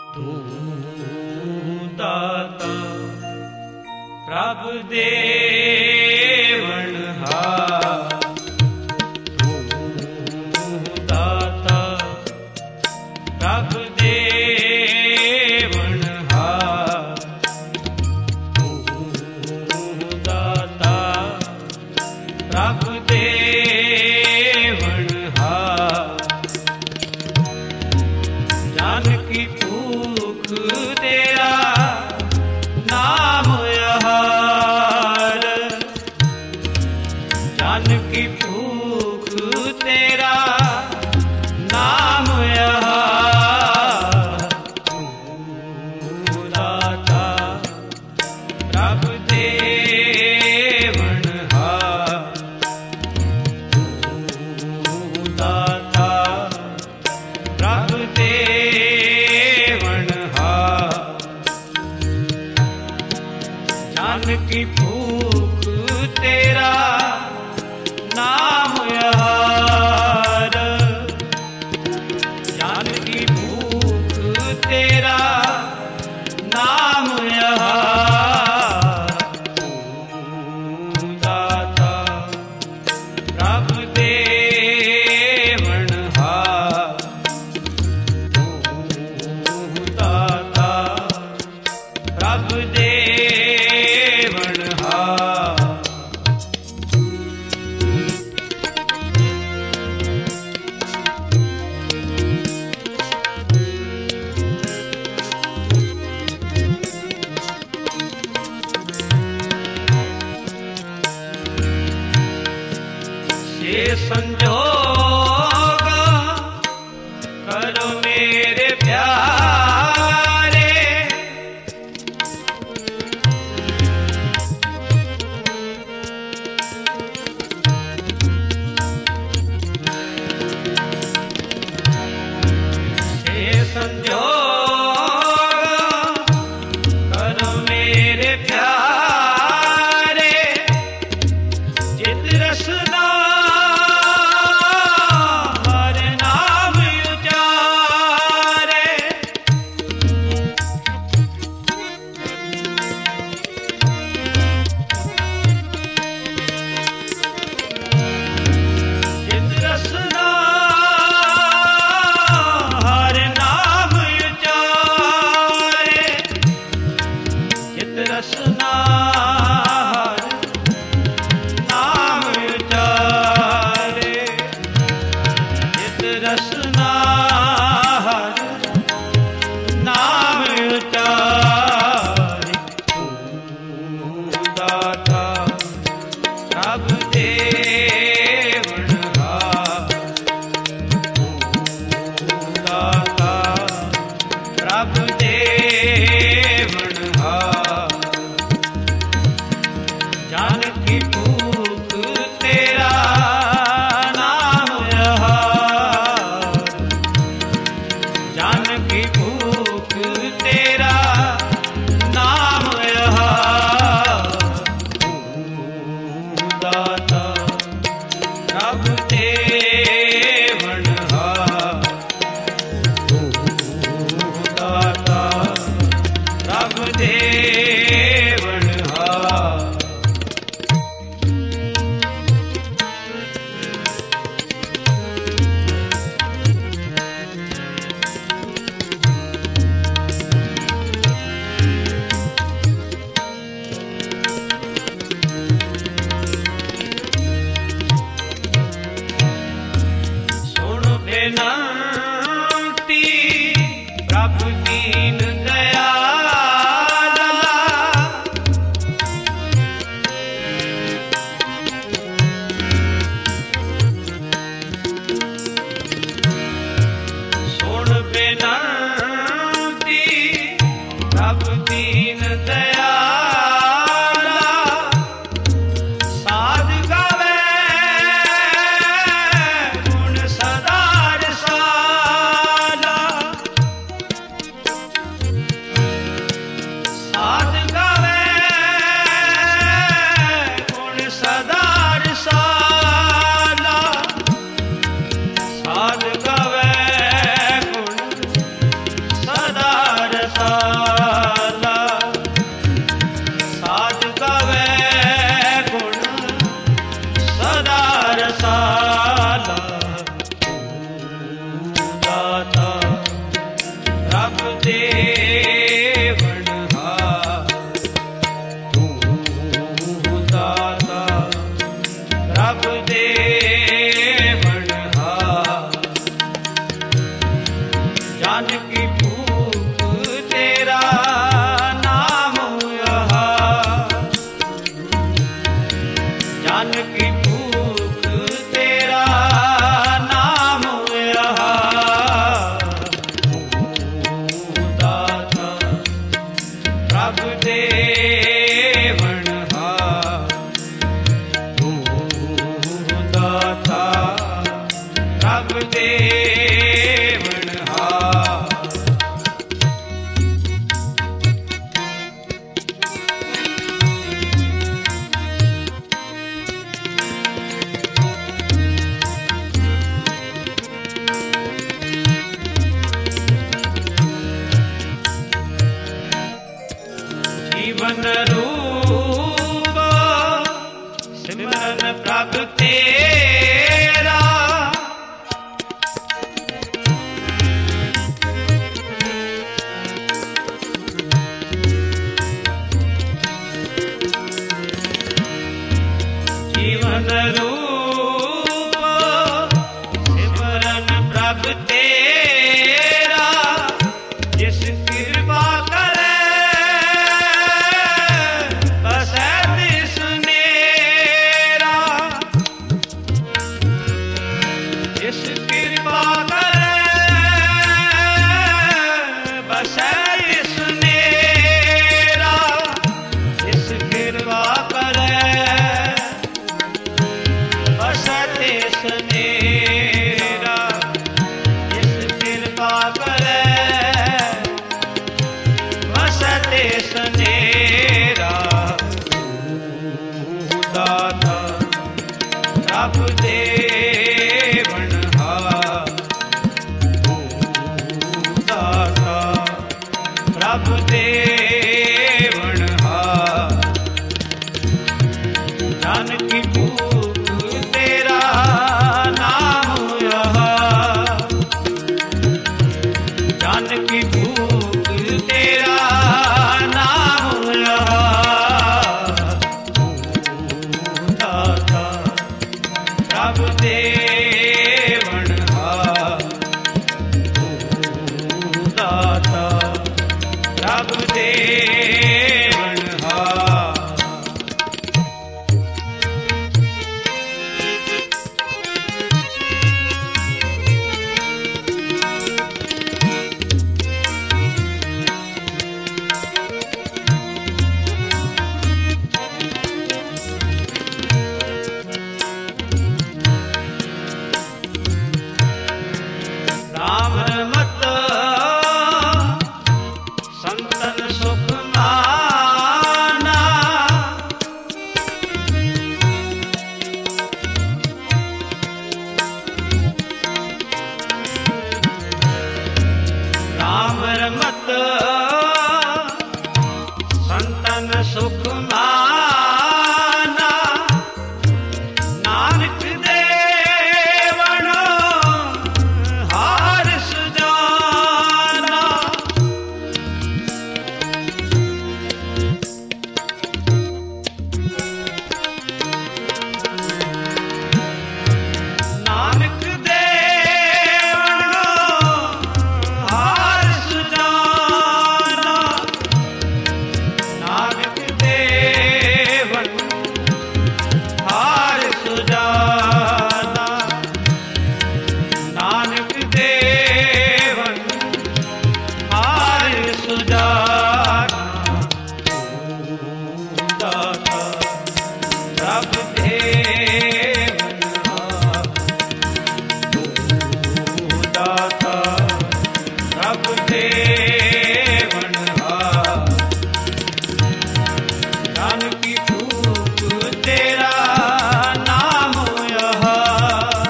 तू दाता प्रभु देवनहार, तू दाता प्रभु देवनहार, तू दाता प्रभु देवनहार। जानकी भूख तेरा नाम आहार, जानकी भूख तेरा नाम आहार। तू दाता प्रभु देवनहार, तू दाता प्रभु देवनहार। जानकी भूख तेरा नाम आहार, जानकी भूख तेरा नाम आहार। तू दाता प्रभु देवनहार, तू दाता प्रभु देवनहार। ये संजोग करो मेरे प्यारे, ये संजोग करो मेरे प्यारे। जित रसना हर नाम उचारे, जित रसना हर नाम उचारे, जित रसना हर नाम उचारे, जित रसना हर नाम उचारे। तू दाता प्रभु देवनहार, तू दाता प्रभु देवनहार। जानकी भूख तेरा नाम आहार, प्रभु देवण हार। जीवन रूप सिमरन प्रभु तेरा, जीवन रूप सिमरन प्रभु तेरा, जिस कृपा करे जिस कृपा करे बसै इस नेरा, जिस कृपा करे बसै इस नेरा, जिस कृपा करे बसै इस नेरा। दाता प्रभु देवण हार, दाता प्रभु देवण हार। जानकी भूख तेरा नाम यहाँ, जानकी भूख तेरा नाम यहाँ। दाता प्रभु देवण हार, दाता प्रभु देवण हार। राम रमत संतन सुख माना, राम रमत संतन सुख माना। नानक देवण हार सुजाना, नानक देवण हार सुजाना, नानक देवण हार सुजाना, नानक देवण हार सुजाना। दाता प्रभु देवण हार, दाता प्रभु देवण हार। जानकी भूख तेरा नाम यहाँ,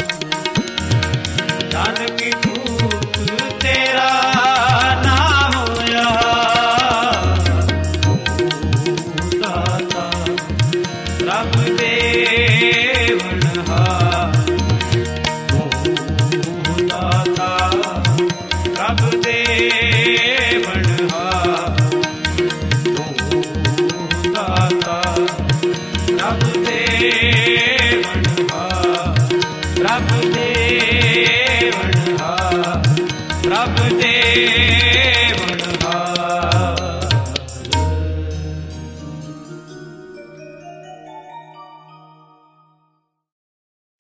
जानकी भूख तेरा नाम यहाँ। दाता प्रभु देवण हार, दाता प्रभु देवण हार। दाता प्रभु देवण हार, प्रभु देवण हार, प्रभु देवण